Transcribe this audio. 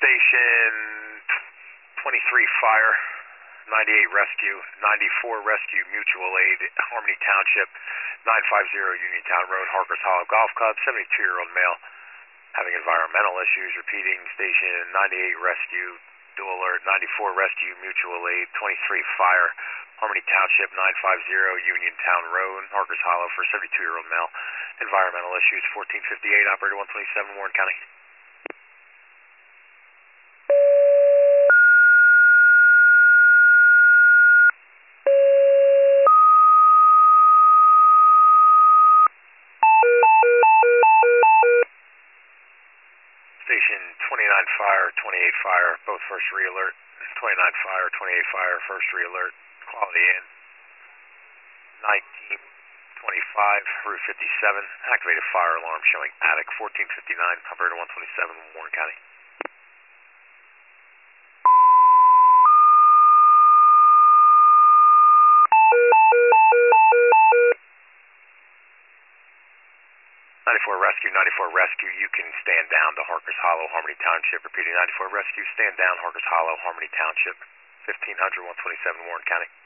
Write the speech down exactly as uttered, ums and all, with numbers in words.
Station twenty-three Fire, ninety-eight Rescue, ninety-four Rescue Mutual Aid, Harmony Township, nine fifty Uniontown Road, Harkers Hollow Golf Club, seventy-two-year-old male having environmental issues. Repeating, Station ninety-eight Rescue, dual alert, ninety-four Rescue Mutual Aid, twenty-three Fire, Harmony Township, nine fifty Uniontown Road, Harkers Hollow for seventy-two-year-old male, environmental issues, fourteen fifty-eight, operator one twenty-seven, Warren County. Station twenty-nine Fire, twenty-eight Fire, both first re-alert. twenty-nine Fire, twenty-eight Fire, first re-alert. Quality in. nineteen twenty-five, Route fifty-seven. Activated fire alarm showing attic. fourteen fifty-nine, operator one twenty-seven, Warren County. ninety-four Rescue, ninety-four Rescue, you can stand down to Harkers Hollow, Harmony Township. Repeating, ninety-four Rescue, stand down, Harkers Hollow, Harmony Township. fifteen hundred, one twenty-seven, Warren County.